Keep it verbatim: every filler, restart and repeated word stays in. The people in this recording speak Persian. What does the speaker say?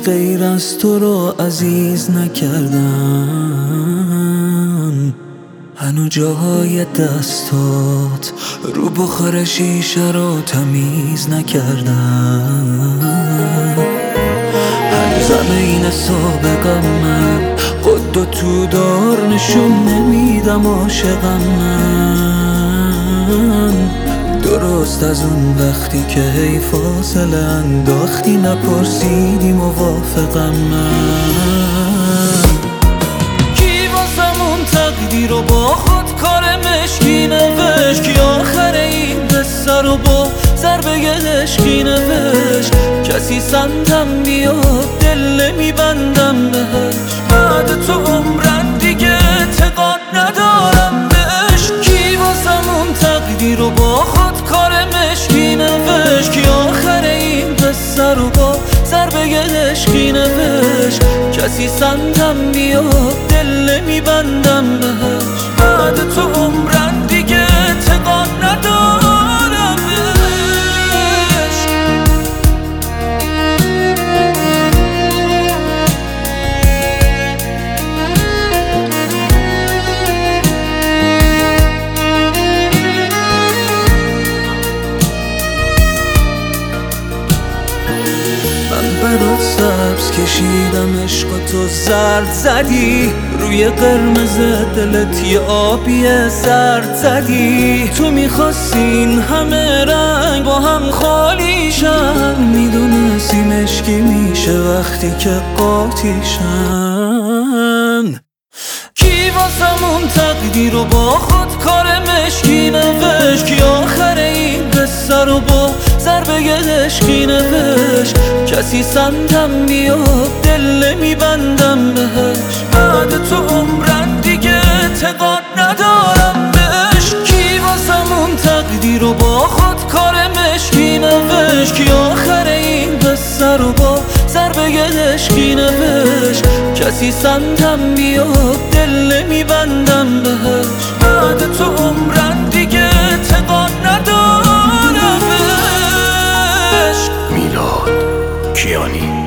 غیر از تو رو عزیز نکردم. هنو جاهای دستات رو بخار شیشه رو تمیز نکردم. هنوزم این سابقم من خود و تو دار نشون نمیدم عاشقم من. درست از اون وقتی که هی فاصله انداختی نپرسیدی موافقم من. کی واسمون تقدیر رو با خود کار مشکی نوشت، کی آخر این قصه رو با ضربه عشقی نوشت. کسی سمتم بیاد دل نمیبندم بهش، بعد تو عمرن دیگه اعتقاد ندارم بهش. کی واسمون تقدیر رو با خود کار مشکی نوشت، کی آخر این قصه رو با ضربه عشقی نوشت. کسی سمتم بیاد دل نمیبندم بهش، بعد تو عمرن دیگه اعتقاد ندارم بهش. برات سبز کشیدم عشق تو زرد زدی، روی قرمز دلت یه آبی زرد زدی. تو میخواستین همه رنگ با هم خالیشن، میدونستی مشکی میشه وقتی که قاطیشن. کی واسمون تقدیر رو با خود کار مشکی نوشت، کی آخر این قصه رو با ضربه عشقی نوشت. کسی سمتم بیاد دل نمیبندم بهش، بعد تو عمرن دیگه اعتقاد ندارم بهش. کی واسمون تقدیر رو با خود کار مشکی نوشت، کی آخر این قصه رو با ضربه عشقی نوشت. کسی سمتم بیاد دل نمیبندم بهش، بعد تو عمرن دیگه اعتقاد ندارم بهش. میلاد کیانی.